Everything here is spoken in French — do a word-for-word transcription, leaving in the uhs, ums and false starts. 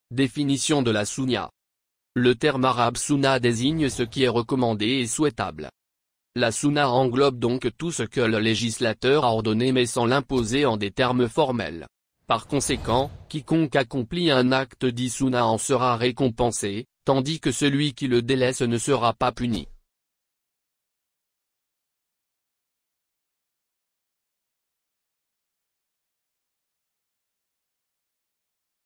Définition de la sunna. Le terme arabe sunna désigne ce qui est recommandé et souhaitable. La sunna englobe donc tout ce que le législateur a ordonné mais sans l'imposer en des termes formels. Par conséquent, quiconque accomplit un acte dit sunna en sera récompensé, tandis que celui qui le délaisse ne sera pas puni.